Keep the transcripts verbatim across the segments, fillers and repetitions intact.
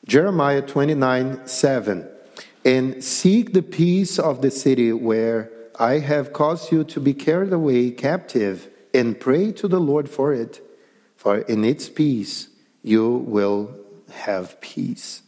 Jeremiah twenty-nine seven. And seek the peace of the city where I have caused you to be carried away captive, and pray to the Lord for it, for in its peace you will have peace.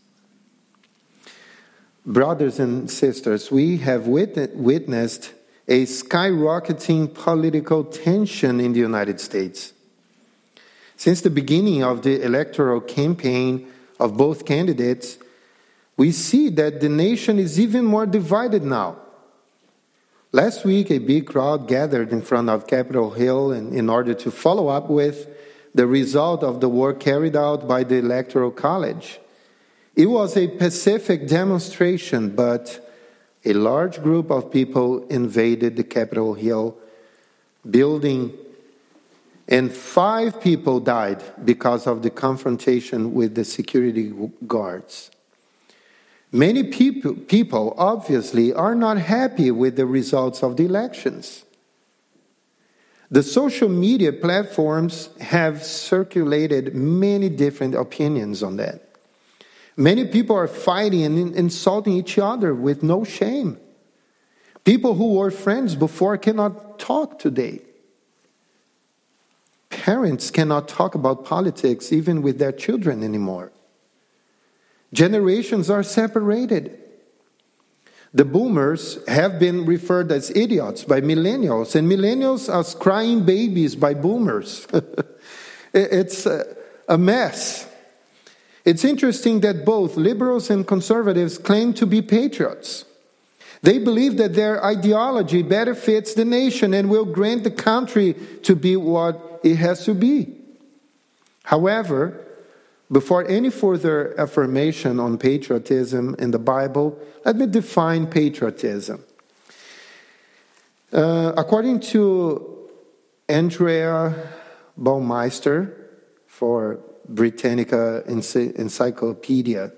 Brothers and sisters, we have witnessed a skyrocketing political tension in the United States. Since the beginning of the electoral campaign of both candidates, we see that the nation is even more divided now. Last week, a big crowd gathered in front of Capitol Hill in, in order to follow up with the result of the work carried out by the Electoral College. It was a pacific demonstration, but a large group of people invaded the Capitol Hill building, and five people died because of the confrontation with the security guards. Many people, people obviously are not happy with the results of the elections. The social media platforms have circulated many different opinions on that. Many people are fighting and insulting each other with no shame. People who were friends before cannot talk today. Parents cannot talk about politics even with their children anymore. Generations are separated. The boomers have been referred as idiots by millennials, and millennials as crying babies by boomers. It's a mess. It's interesting that both liberals and conservatives claim to be patriots. They believe that their ideology better fits the nation and will grant the country to be what it has to be. However, before any further affirmation on patriotism in the Bible, let me define patriotism. Uh, according to Andrea Baumeister for Britannica Encyclopedia,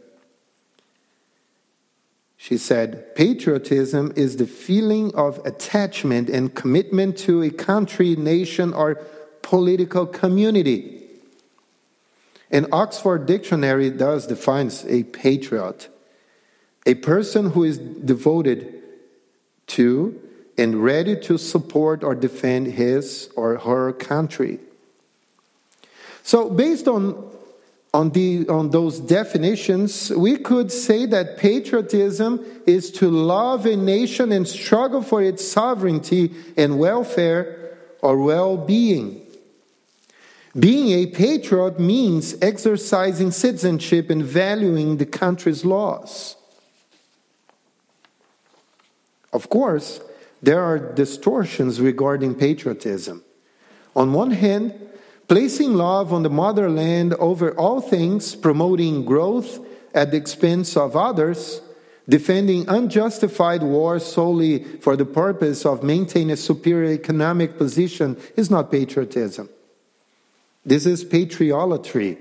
she said, patriotism is the feeling of attachment and commitment to a country, nation, or political community. An Oxford Dictionary thus defines a patriot, a person who is devoted to and ready to support or defend his or her country. So based on, on, the, on those definitions, we could say that patriotism is to love a nation and struggle for its sovereignty and welfare or well-being. Being a patriot means exercising citizenship and valuing the country's laws. Of course, there are distortions regarding patriotism. On one hand, placing love on the motherland over all things, promoting growth at the expense of others, defending unjustified wars solely for the purpose of maintaining a superior economic position is not patriotism. This is patriolatry.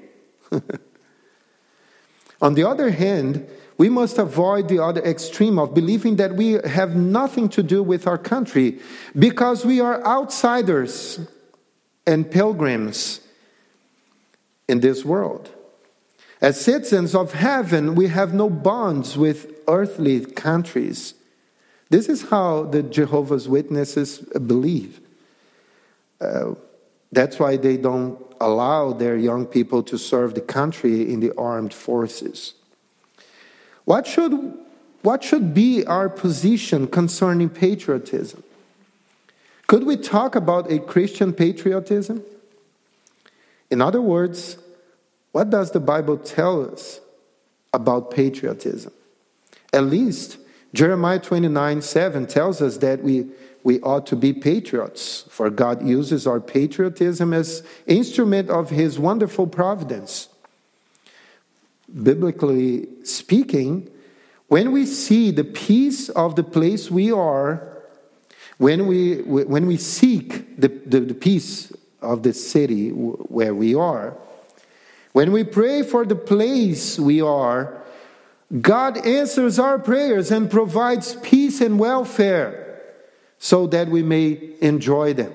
On the other hand, we must avoid the other extreme of believing that we have nothing to do with our country because we are outsiders and pilgrims in this world. As citizens of heaven, we have no bonds with earthly countries. This is how the Jehovah's Witnesses believe. Uh, that's why they don't allow their young people to serve the country in the armed forces. What should, what should be our position concerning patriotism? Could we talk about a Christian patriotism? In other words, what does the Bible tell us about patriotism? At least Jeremiah twenty-nine seven tells us that we, we ought to be patriots, for God uses our patriotism as instrument of His wonderful providence. Biblically speaking, when we see the peace of the place we are, when we when we seek the, the, the peace of the city where we are, when we pray for the place we are, God answers our prayers and provides peace and welfare so that we may enjoy them.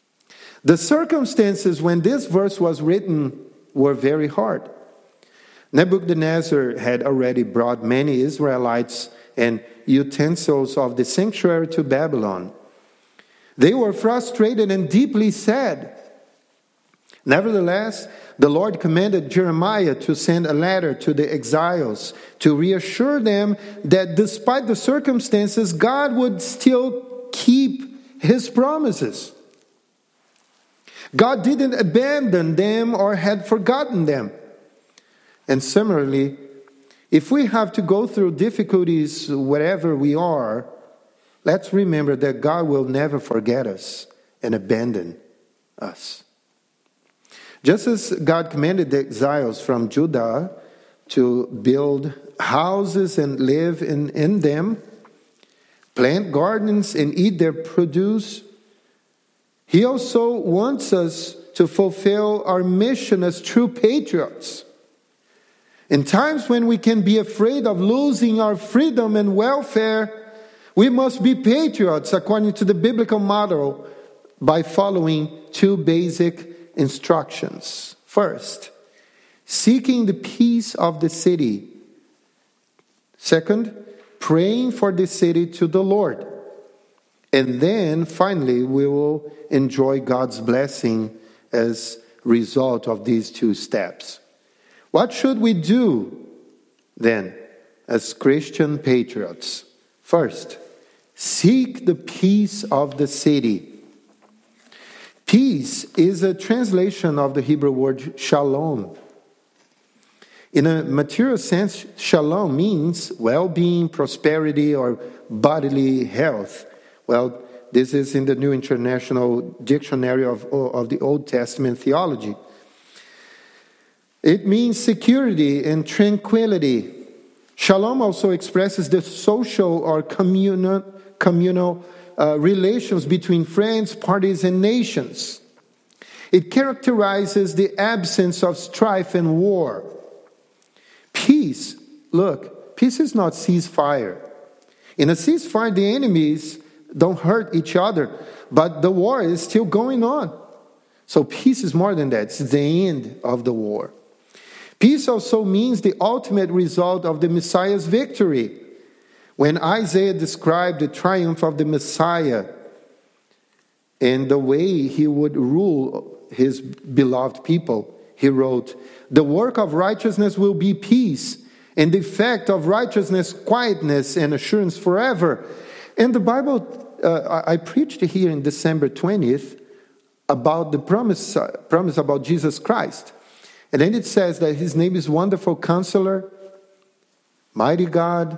The circumstances when this verse was written were very hard. Nebuchadnezzar had already brought many Israelites and utensils of the sanctuary to Babylon. They were frustrated and deeply sad. Nevertheless, the Lord commanded Jeremiah to send a letter to the exiles to reassure them that despite the circumstances, God would still keep his promises. God didn't abandon them or had forgotten them. And similarly, if we have to go through difficulties wherever we are, let's remember that God will never forget us and abandon us. Just as God commanded the exiles from Judah to build houses and live in, in them, plant gardens and eat their produce, he also wants us to fulfill our mission as true patriots. In times when we can be afraid of losing our freedom and welfare, we must be patriots according to the biblical model by following two basic instructions. First, seeking the peace of the city. Second, praying for the city to the Lord. And then finally, we will enjoy God's blessing as a result of these two steps. What should we do then as Christian patriots? First, seek the peace of the city. Peace is a translation of the Hebrew word shalom. In a material sense, shalom means well-being, prosperity, or bodily health. Well, this is in the New International Dictionary of, of the Old Testament theology. It means security and tranquility. Shalom also expresses the social or communal, communal uh, relations between friends, parties, and nations. It characterizes the absence of strife and war. Peace, look, peace is not ceasefire. In a ceasefire, the enemies don't hurt each other, but the war is still going on. So peace is more than that. It's the end of the war. Peace also means the ultimate result of the Messiah's victory. When Isaiah described the triumph of the Messiah and the way he would rule his beloved people, he wrote, "The work of righteousness will be peace, and the effect of righteousness, quietness and assurance forever." And the Bible, uh, I preached here in December twentieth about the promise, uh, promise about Jesus Christ. And then it says that his name is Wonderful Counselor, Mighty God,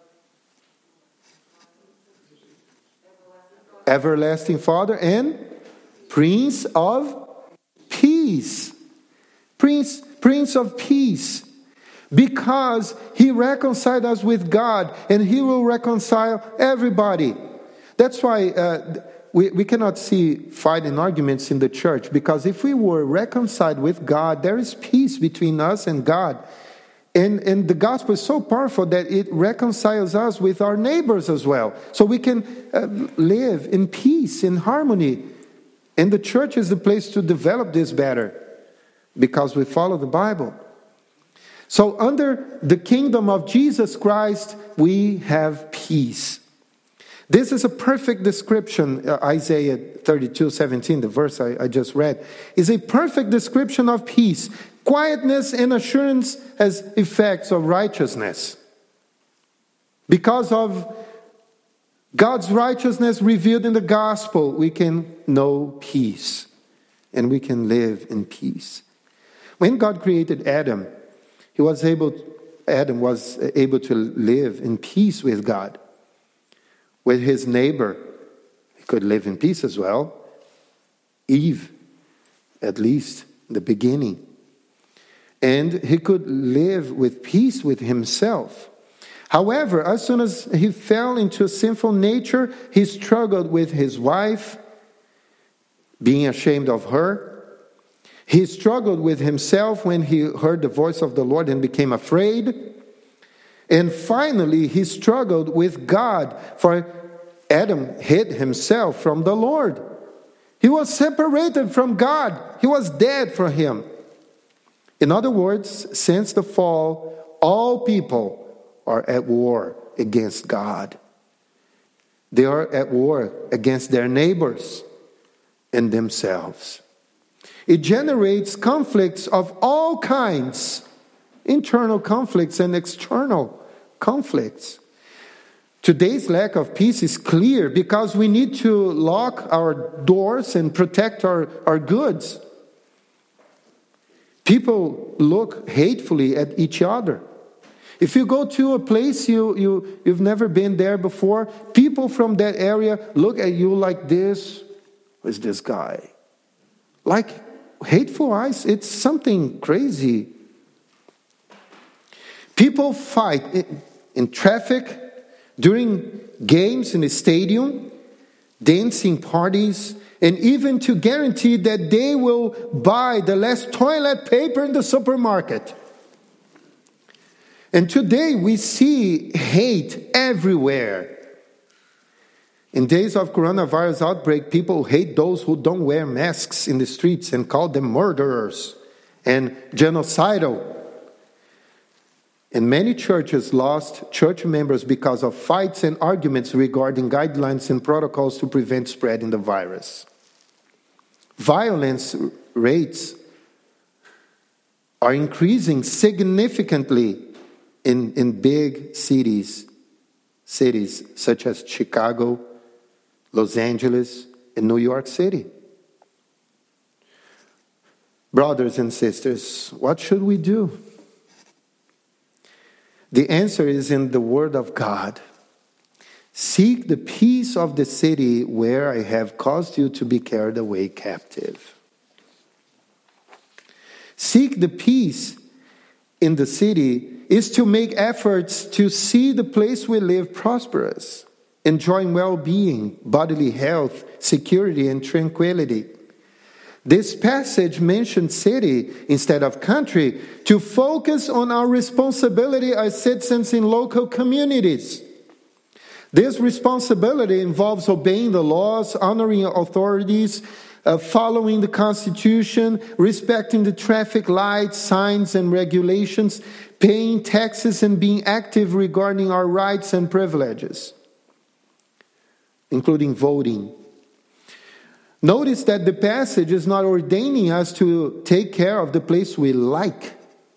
Everlasting Father, and Prince of Peace. Prince, Prince of Peace. Because he reconciled us with God, and he will reconcile everybody. That's why uh, we, we cannot see fight and arguments in the church, because if we were reconciled with God, there is peace between us and God. And, and the gospel is so powerful that it reconciles us with our neighbors as well. So we can uh, live in peace, in harmony. And the church is the place to develop this better, because we follow the Bible. So under the kingdom of Jesus Christ, we have peace. This is a perfect description, uh, Isaiah thirty-two seventeen, the verse I, I just read, is a perfect description of peace. Quietness and assurance as effects of righteousness. Because of God's righteousness revealed in the gospel, we can know peace. And we can live in peace. When God created Adam, he was able, Adam was able to live in peace with God. With his neighbor, he could live in peace as well. Eve, at least in the beginning. And he could live with peace with himself. However, as soon as he fell into a sinful nature, he struggled with his wife, being ashamed of her. He struggled with himself when he heard the voice of the Lord and became afraid. And finally, he struggled with God, for Adam hid himself from the Lord. He was separated from God. He was dead for him. In other words, since the fall, all people are at war against God. They are at war against their neighbors and themselves. It generates conflicts of all kinds, internal conflicts and external conflicts. Today's lack of peace is clear because we need to lock our doors and protect our, our goods. People look hatefully at each other. If you go to a place you, you, you've never been there before, people from that area look at you like this. Who's this guy? Like hateful eyes. It's something crazy. People fight in, in traffic, during games in the stadium, dancing parties, and even to guarantee that they will buy the last toilet paper in the supermarket. And today we see hate everywhere. In days of coronavirus outbreak, people hate those who don't wear masks in the streets and call them murderers and genocidal. And many churches lost church members because of fights and arguments regarding guidelines and protocols to prevent spreading the virus. Violence rates are increasing significantly in, in big cities, cities such as Chicago, Los Angeles, and New York City. Brothers and sisters, what should we do? The answer is in the Word of God. Seek the peace of the city where I have caused you to be carried away captive. Seek the peace in the city is to make efforts to see the place we live prosperous, enjoying well-being, bodily health, security, and tranquility. This passage mentions city instead of country to focus on our responsibility as citizens in local communities. This responsibility involves obeying the laws, honoring authorities, uh, following the Constitution, respecting the traffic lights, signs, and regulations, paying taxes, and being active regarding our rights and privileges, including voting. Notice that the passage is not ordaining us to take care of the place we like.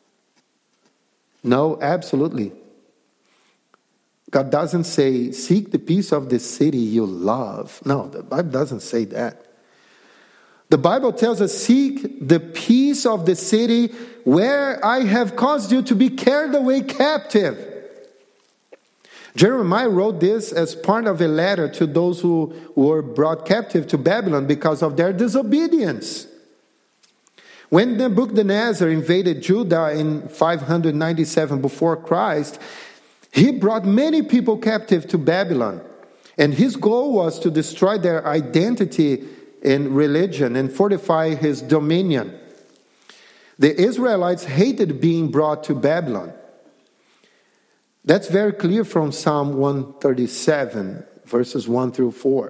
No, absolutely. God doesn't say, seek the peace of the city you love. No, the Bible doesn't say that. The Bible tells us, seek the peace of the city where I have caused you to be carried away captive. Jeremiah wrote this as part of a letter to those who were brought captive to Babylon because of their disobedience. When Nebuchadnezzar invaded Judah in five ninety-seven before Christ, he brought many people captive to Babylon. And his goal was to destroy their identity and religion and fortify his dominion. The Israelites hated being brought to Babylon. That's very clear from Psalm one thirty-seven, verses one through four.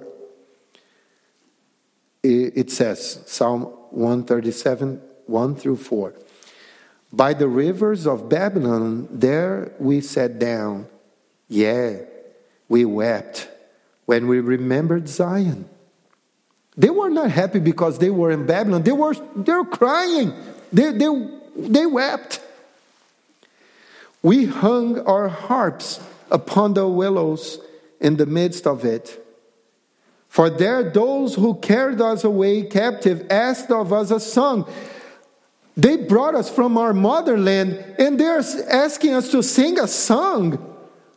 It says, Psalm one thirty-seven, one through four. By the rivers of Babylon, there we sat down. Yeah, we wept when we remembered Zion. They were not happy because they were in Babylon. They were, they were crying. They, they, they wept. We hung our harps upon the willows in the midst of it. For there those who carried us away captive asked of us a song. They brought us from our motherland and they're asking us to sing a song.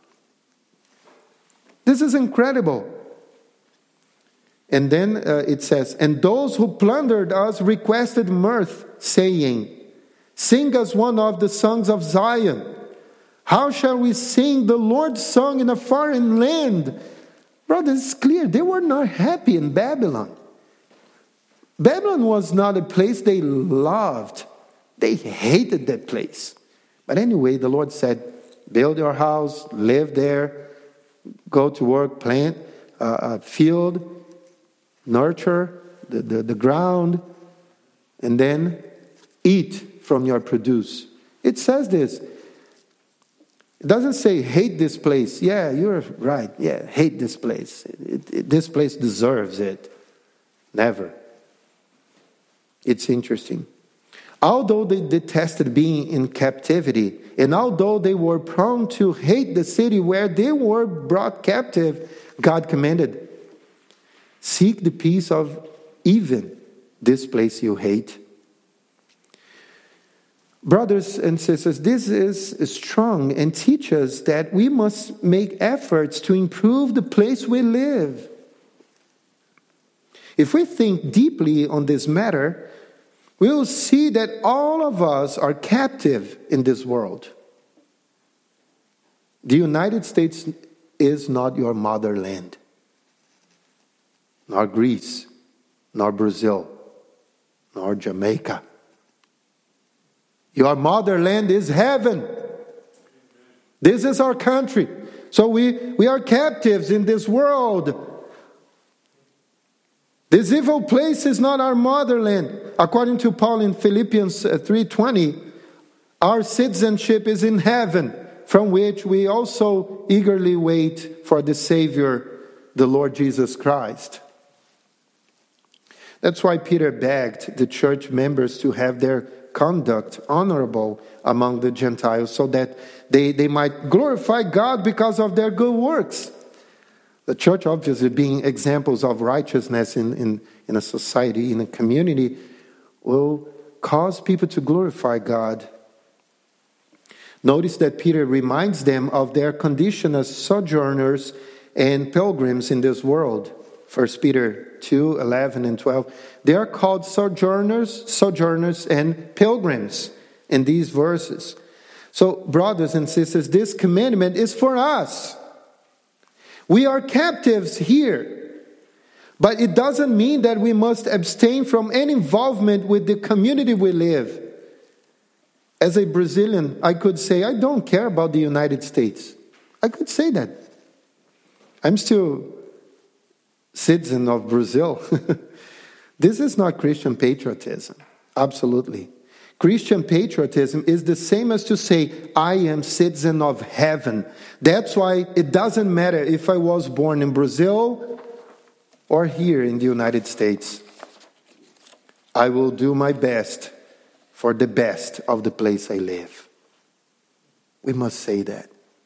This is incredible. And then uh, it says, and those who plundered us requested mirth, saying, sing us one of the songs of Zion. How shall we sing the Lord's song in a foreign land? Brother, it's clear. They were not happy in Babylon. Babylon was not a place they loved. They hated that place. But anyway, the Lord said, build your house, live there, go to work, plant a field, nurture the, the, the ground, and then eat from your produce. It says this. It doesn't say hate this place. Yeah, you're right. Yeah, hate this place. It, it, this place deserves it. Never. It's interesting. Although they detested being in captivity, and although they were prone to hate the city where they were brought captive, God commanded, seek the peace of even this place you hate. Brothers and sisters, this is strong and teaches that we must make efforts to improve the place we live. If we think deeply on this matter, we will see that all of us are captive in this world. The United States is not your motherland, nor Greece, nor Brazil, nor Jamaica. Your motherland is heaven. This is our country. So we, we are captives in this world. This evil place is not our motherland. According to Paul in Philippians three twenty, our citizenship is in heaven, from which we also eagerly wait for the Savior, the Lord Jesus Christ. That's why Peter begged the church members to have their conduct honorable among the Gentiles, so that they, they might glorify God because of their good works. The church, obviously, being examples of righteousness in, in, in a society, in a community, will cause people to glorify God. Notice that Peter reminds them of their condition as sojourners and pilgrims in this world. First Peter two, eleven and twelve. They are called sojourners, sojourners and pilgrims in these verses. So, brothers and sisters, this commandment is for us. We are captives here. But it doesn't mean that we must abstain from any involvement with the community we live. As a Brazilian, I could say, I don't care about the United States. I could say that. I'm still citizen of Brazil. This is not Christian patriotism. Absolutely. Christian patriotism is the same as to say, I am citizen of heaven. That's why it doesn't matter if I was born in Brazil or here in the United States. I will do my best for the best of the place I live. We must say that.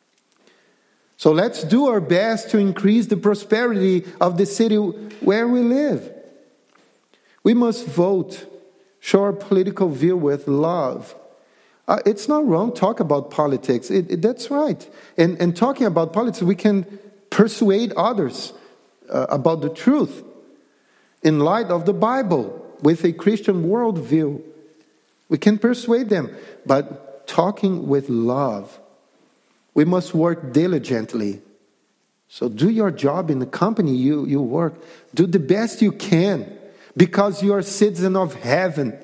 So let's do our best to increase the prosperity of the city where we live. We must vote, show our political view with love. Uh, it's not wrong to talk about politics. It, it, that's right. And, and talking about politics, we can persuade others uh, about the truth in light of the Bible with a Christian worldview. We can persuade them, but talking with love. We must work diligently. So do your job in the company you, you work. Do the best you can because you are a citizen of heaven.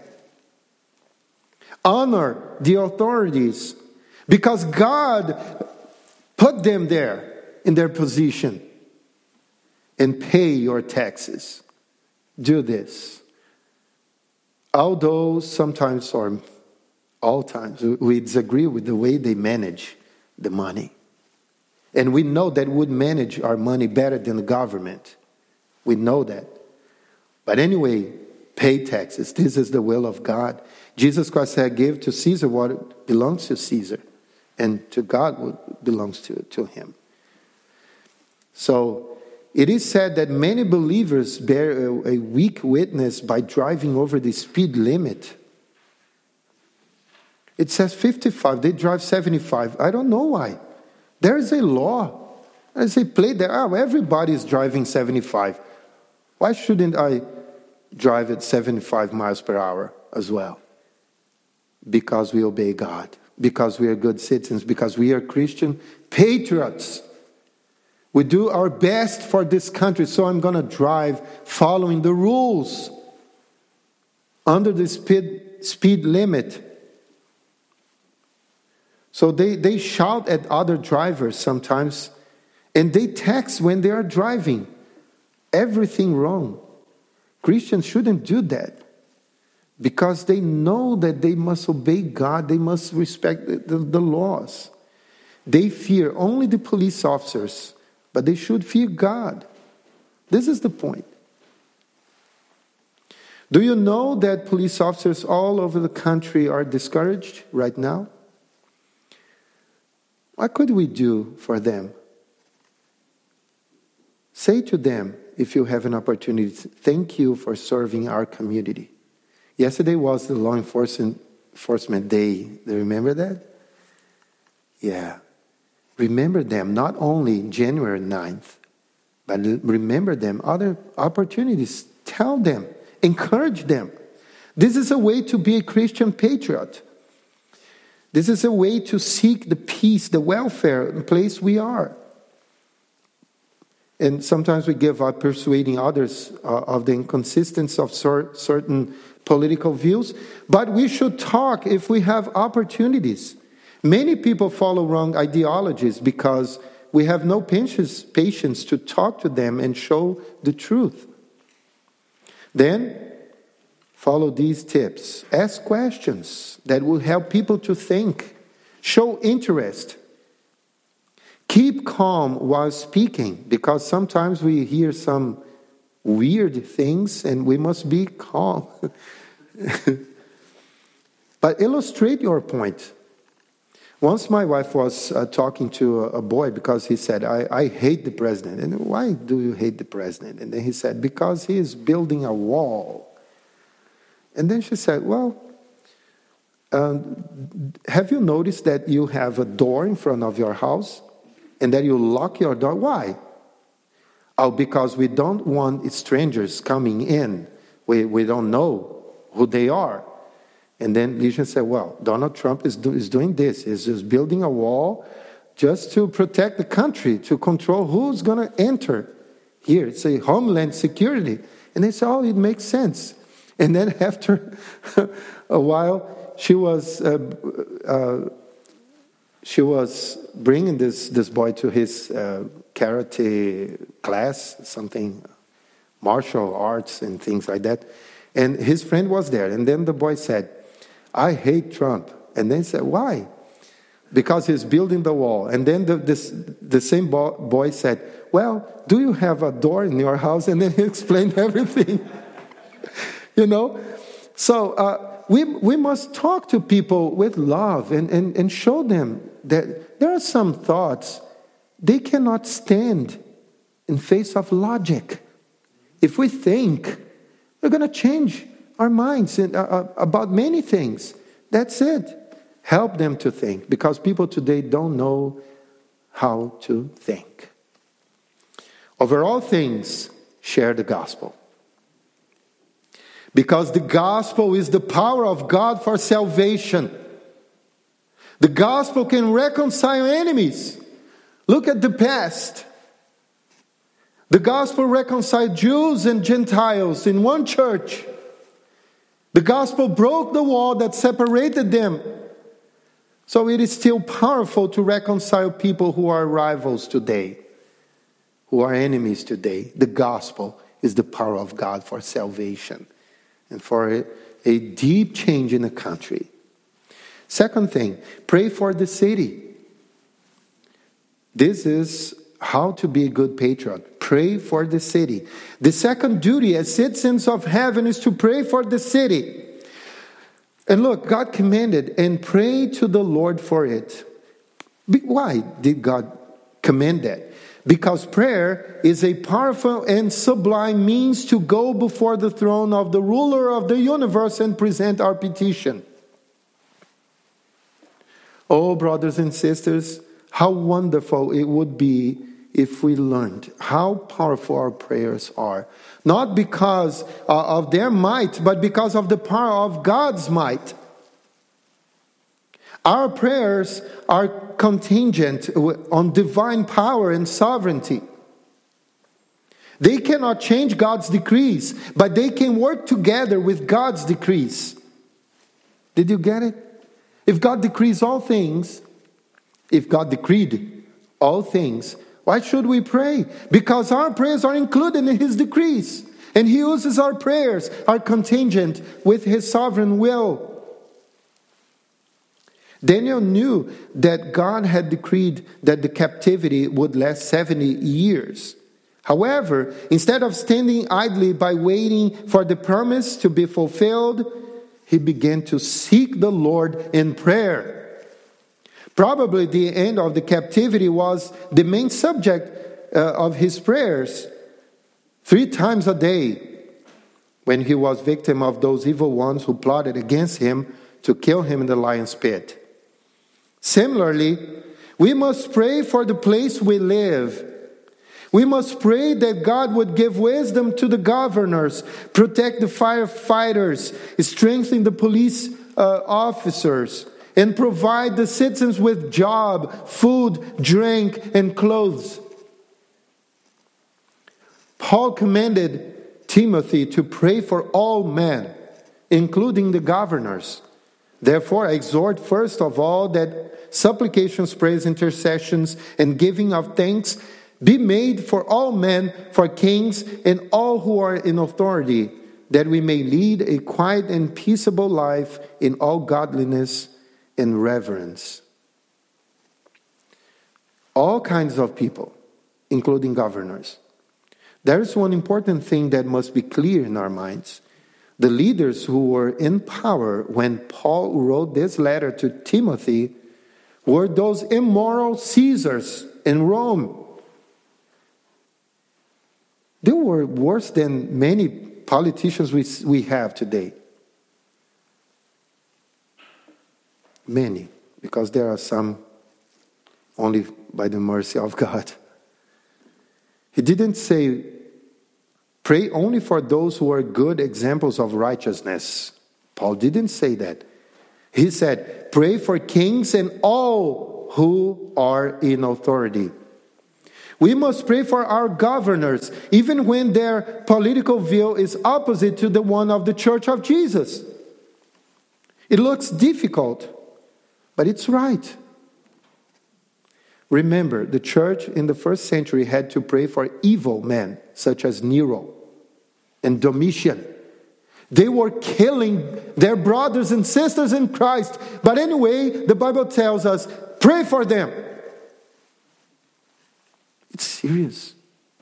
Honor the authorities because God put them there in their position. And pay your taxes. Do this. Although sometimes or all times we disagree with the way they manage the money. And we know that would manage our money better than the government. We know that. But anyway, pay taxes. This is the will of God. Jesus Christ said, give to Caesar what belongs to Caesar. And to God what belongs to, to him. So, it is said that many believers bear a, a weak witness by driving over the speed limit. It says fifty-five. They drive seventy-five. I don't know why. There is a law. There's a plate there. Oh, everybody is driving seventy-five. Why shouldn't I drive at seventy-five miles per hour as well? Because we obey God. Because we are good citizens. Because we are Christian patriots. We do our best for this country. So I'm going to drive following the rules. Under the speed, speed limit. So they, they shout at other drivers sometimes, and they text when they are driving. Everything wrong. Christians shouldn't do that. because they know that they must obey God, they must respect the, the, the laws. They fear only the police officers, but they should fear God. This is the point. Do you know that police officers all over the country are discouraged right now? What could we do for them? Say to them, if you have an opportunity, thank you for serving our community. Yesterday was the law enforcement, enforcement day. Do you remember that? Yeah. Remember them not only January ninth, but remember them other opportunities. Tell them. Encourage them. This is a way to be a Christian patriot. This is a way to seek the peace, the welfare in the place we are. And sometimes we give up persuading others uh, of the inconsistency of cer- certain political views. But we should talk if we have opportunities. Many people follow wrong ideologies because we have no patience, patience to talk to them and show the truth. Then, follow these tips. Ask questions that will help people to think. Show interest. Keep calm while speaking, because sometimes we hear some weird things and we must be calm. But illustrate your point. Once my wife was uh, talking to a, a boy because he said, I, I hate the president. And why do you hate the president? And then he said, because he is building a wall. And then she said, well, um, have you noticed that you have a door in front of your house and that you lock your door? Why? Oh, because we don't want strangers coming in. We, we don't know who they are. And then Legion said, well, Donald Trump is, do, is doing this. He's just building a wall just to protect the country, to control who's going to enter here. It's a homeland security. And they said, oh, it makes sense. And then after a while, she was uh, uh, she was bringing this, this boy to his uh, karate class, something, martial arts and things like that. And his friend was there. And then the boy said, I hate Trump. And they said, why? Because he's building the wall. And then the, this, the same bo- boy said, well, do you have a door in your house? And then he explained everything. You know? So uh, we, we must talk to people with love and, and, and show them that there are some thoughts they cannot stand in face of logic. If we think, we're going to change our minds in, uh, about many things. That's it. Help them to think, because people today don't know how to think. Over all things, share the gospel. Because the gospel is the power of God for salvation. The gospel can reconcile enemies. Look at the past. The gospel reconciled Jews and Gentiles in one church. The gospel broke the wall that separated them. So it is still powerful to reconcile people who are rivals today, who are enemies today. The gospel is the power of God for salvation and for a, a deep change in the country. Second thing, pray for the city. This is how to be a good patriot. Pray for the city. The second duty as citizens of heaven is to pray for the city. And look, God commanded, and pray to the Lord for it. Why did God command that? Because prayer is a powerful and sublime means to go before the throne of the ruler of the universe and present our petition. Oh, brothers and sisters, how wonderful it would be if we learned how powerful our prayers are. Not because uh, of their might, but because of the power of God's might. Our prayers are contingent on divine power and sovereignty. They cannot change God's decrees, but they can work together with God's decrees. Did you get it? If God decrees all things, if God decreed all things, why should we pray? Because our prayers are included in His decrees. And he uses our prayers, our contingent, with his sovereign will. Daniel knew that God had decreed that the captivity would last seventy years. However, instead of standing idly by waiting for the promise to be fulfilled, he began to seek the Lord in prayer. Probably the end of the captivity was the main subject uh, of his prayers. Three times a day, when he was victim of those evil ones who plotted against him to kill him in the lion's pit. Similarly, we must pray for the place we live. We must pray that God would give wisdom to the governors, protect the firefighters, strengthen the police uh, officers, and provide the citizens with job, food, drink, and clothes. Paul commanded Timothy to pray for all men, including the governors. Therefore, I exhort first of all that supplications, prayers, intercessions, and giving of thanks be made for all men, for kings, and all who are in authority, that we may lead a quiet and peaceable life in all godliness and reverence. All kinds of people, including governors. There is one important thing that must be clear in our minds. The leaders who were in power when Paul wrote this letter to Timothy were those immoral Caesars in Rome. They were worse than many politicians we, we have today. Many, because there are some only by the mercy of God. He didn't say, pray only for those who are good examples of righteousness. Paul didn't say that. He said, pray for kings and all who are in authority. We must pray for our governors, even when their political view is opposite to the one of the Church of Jesus. It looks difficult, but it's right. Remember, the church in the first century had to pray for evil men, such as Nero and Domitian. They were killing their brothers and sisters in Christ. But anyway, the Bible tells us, pray for them. It's serious.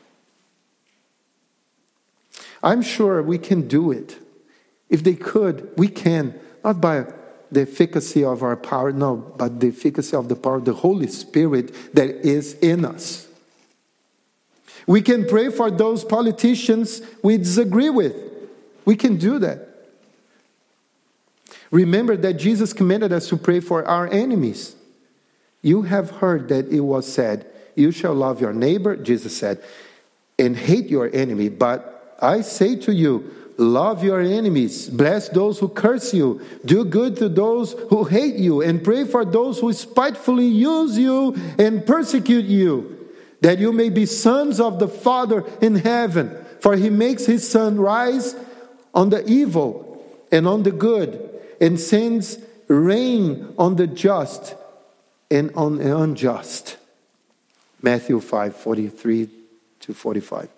I'm sure we can do it. If they could, we can. Not by the efficacy of our power, no, but the efficacy of the power of the Holy Spirit that is in us. We can pray for those politicians we disagree with. We can do that. Remember that Jesus commanded us to pray for our enemies. You have heard that it was said, you shall love your neighbor, Jesus said, and hate your enemy. But I say to you, love your enemies, bless those who curse you, do good to those who hate you, and pray for those who spitefully use you and persecute you, that you may be sons of the Father in heaven. For he makes his sun rise on the evil and on the good, and sends rain on the just and on the unjust. Matthew five, forty-three to forty-five.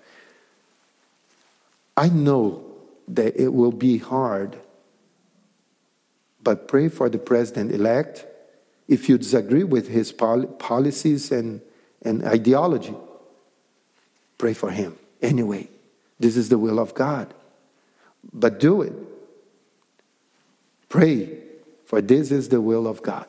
I know that it will be hard, but pray for the president-elect. If you disagree with his pol- policies and, and ideology, pray for him. Anyway, this is the will of God. But do it. Pray, for this is the will of God.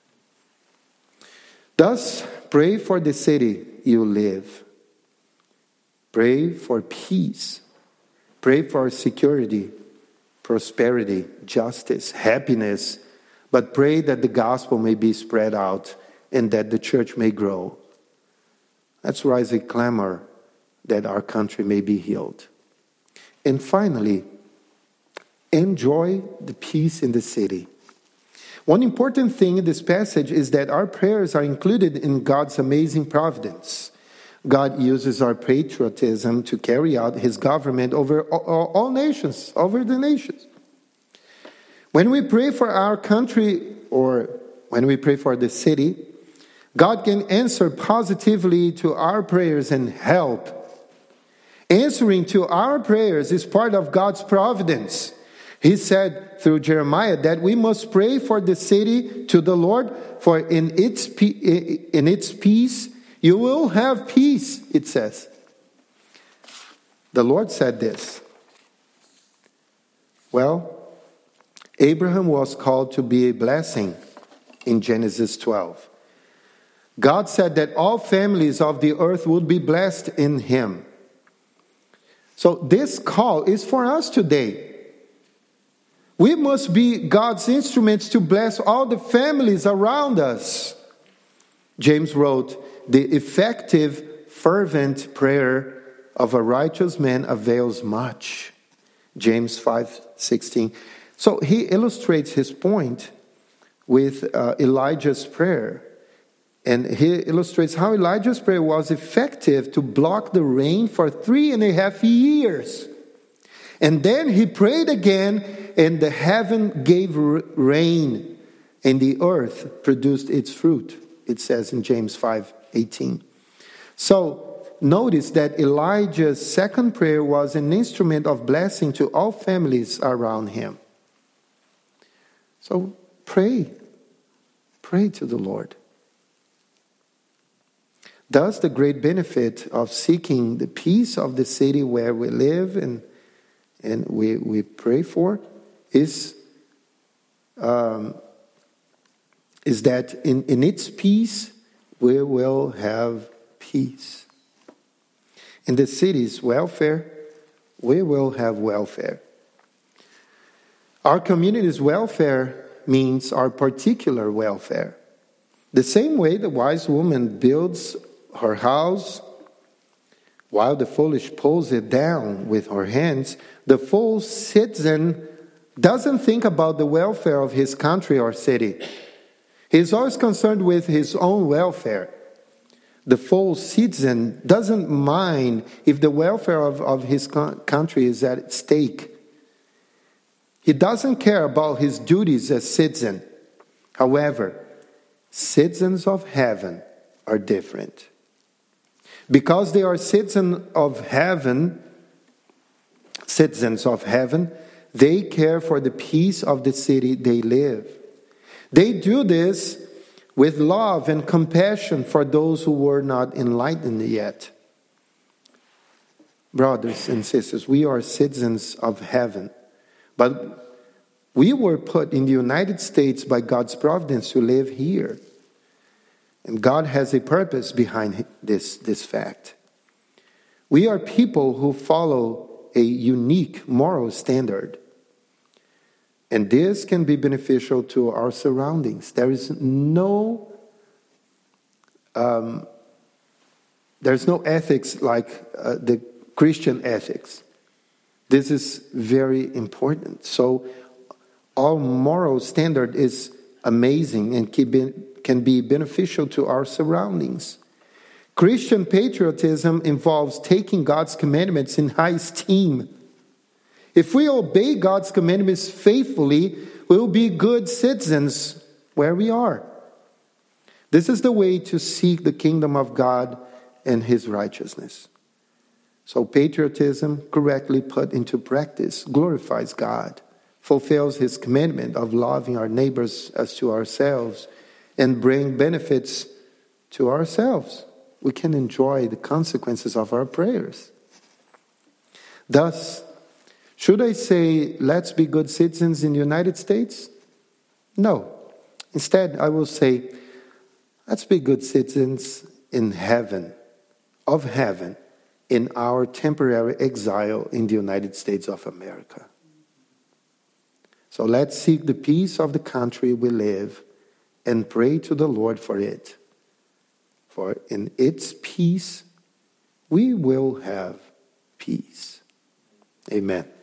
Thus, pray for the city you live. Pray for peace. Pray for security, prosperity, justice, happiness. But pray that the gospel may be spread out and that the church may grow. Let's rise a clamor that our country may be healed. And finally, enjoy the peace in the city. One important thing in this passage is that our prayers are included in God's amazing providence. God uses our patriotism to carry out his government over all, all nations, over the nations. When we pray for our country, or when we pray for the city, God can answer positively to our prayers and help. Answering to our prayers is part of God's providence. He said through Jeremiah that we must pray for the city to the Lord, for in its, in its peace you will have peace, it says. The Lord said this. Well, Abraham was called to be a blessing in Genesis twelve. God said that all families of the earth would be blessed in him. So this call is for us today. We must be God's instruments to bless all the families around us. James wrote, the effective, fervent prayer of a righteous man avails much. James five sixteen. So he illustrates his point with uh, Elijah's prayer. And he illustrates how Elijah's prayer was effective to block the rain for three and a half years. And then he prayed again, and the heaven gave rain, and the earth produced its fruit, it says in James five eighteen. So notice that Elijah's second prayer was an instrument of blessing to all families around him. So pray. Pray to the Lord. Thus, the great benefit of seeking the peace of the city where we live and, and we, we pray for is, um, is that in, in its peace, we will have peace. In the city's welfare, we will have welfare. Our community's welfare means our particular welfare. The same way the wise woman builds her house while the foolish pulls it down with her hands, the fool citizen doesn't think about the welfare of his country or city. He's always concerned with his own welfare. The full citizen doesn't mind if the welfare of, of his country is at stake. He doesn't care about his duties as citizen. However, citizens of heaven are different. Because they are citizens of heaven, citizens of heaven, they care for the peace of the city they live. They do this with love and compassion for those who were not enlightened yet. Brothers and sisters, we are citizens of heaven, but we were put in the United States by God's providence to live here. And God has a purpose behind this, this fact. We are people who follow a unique moral standard. And this can be beneficial to our surroundings. There is no, um, there's no ethics like uh, the Christian ethics. This is very important. So our moral standard is amazing and can be beneficial to our surroundings. Christian patriotism involves taking God's commandments in high esteem. If we obey God's commandments faithfully, we will be good citizens where we are. This is the way to seek the kingdom of God and his righteousness. So patriotism, correctly put into practice, glorifies God, fulfills his commandment of loving our neighbors as to ourselves, and bring benefits to ourselves. We can enjoy the consequences of our prayers. Thus, should I say, let's be good citizens in the United States? No. Instead, I will say, let's be good citizens in heaven, of heaven, in our temporary exile in the United States of America. So let's seek the peace of the country we live and pray to the Lord for it. For in its peace, we will have peace. Amen.